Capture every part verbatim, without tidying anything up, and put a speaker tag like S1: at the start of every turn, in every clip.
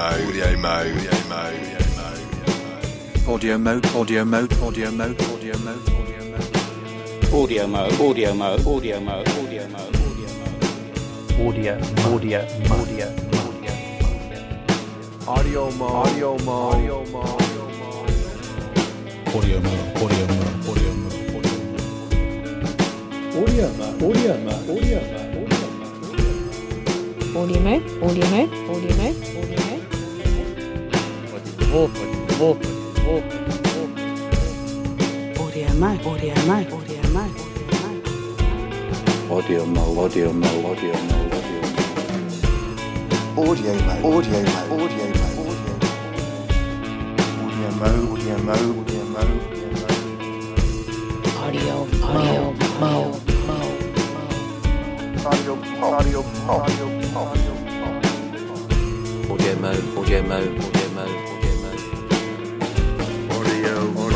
S1: audio mode, audio mode, audio mode, audio mode, audio mode, audio mode, audio mode, audio mode, audio mode, audio mode, audio mode, audio, audio, audio, audio, audio mode, audio mode, audio mode, audio mode, audio mode, audio mode, audio mode, audio mode, audio mode, audio mode, audio mode.
S2: Audio mode, audio mode, audio mode, audio mode. Audio mode, audio mode, audio mode,
S1: Audio mode, audio mode, audio mode, audio mode, audio mode, audio mode, audio mode, audio mode, audio mode,
S2: audio, audio, mode,
S1: audio, audio, audio, audio, audio mode, audio mode, audio mode, audio mode,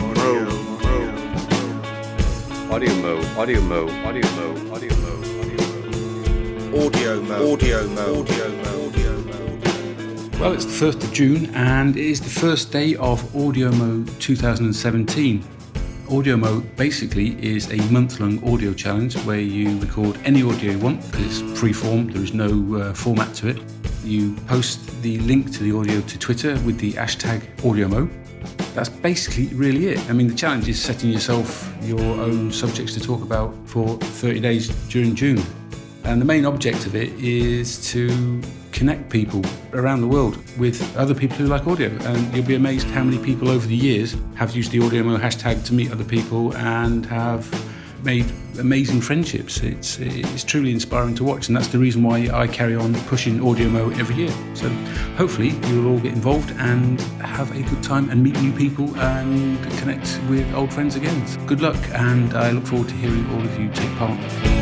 S1: audio mode, audio mode, audio mode, audio mode, audio mode, audio mode, audio mode, audio mode.
S3: Well, it's the first of June and it is the first day of AudioMo twenty seventeen. AudioMo basically is a month-long audio challenge where you record any audio you want because it's free-form, there is no uh, format to it. You post the link to the audio to Twitter with the hashtag AudioMo. That's basically really it. I mean, the challenge is setting yourself your own subjects to talk about for thirty days during June. And the main object of it is to connect people around the world with other people who like audio. And you'll be amazed how many people over the years have used the AudioMo hashtag to meet other people and have made amazing friendships. It's it's truly inspiring to watch, and that's the reason why I carry on pushing AudioMo every year. So hopefully you'll all get involved and have a good time and meet new people and connect with old friends again. So good luck, and I look forward to hearing all of you take part.